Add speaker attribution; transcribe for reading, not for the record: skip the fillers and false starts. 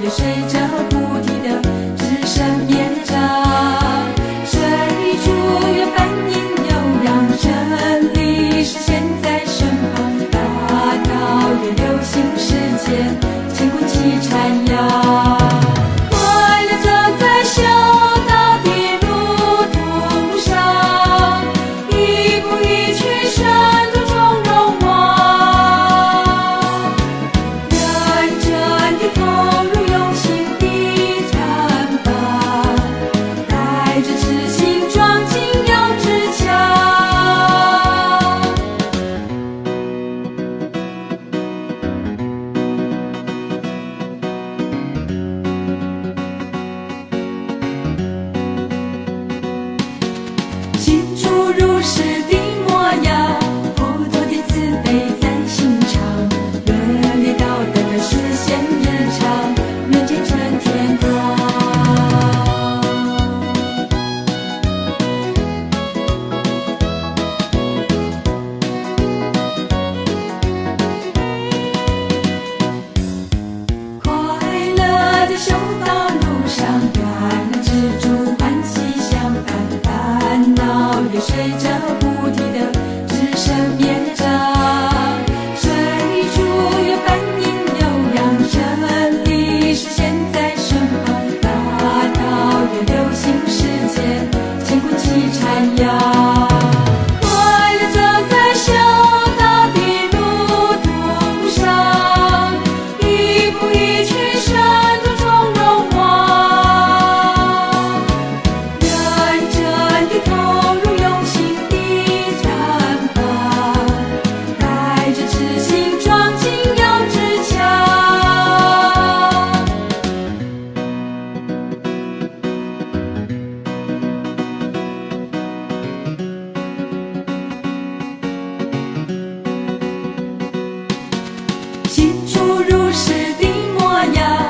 Speaker 1: 也随着菩提的至圣业障，水珠有反应悠扬，真理实现在身旁，大道也流行世间，乾坤齐阐扬。随着菩提的至圣业障，水珠有反应悠扬，真理实现在身旁，大道也流行世间，乾坤齐阐扬。快乐走在修道的路途上，一步一趋深度中荣望，认真地投入现出如是的模样。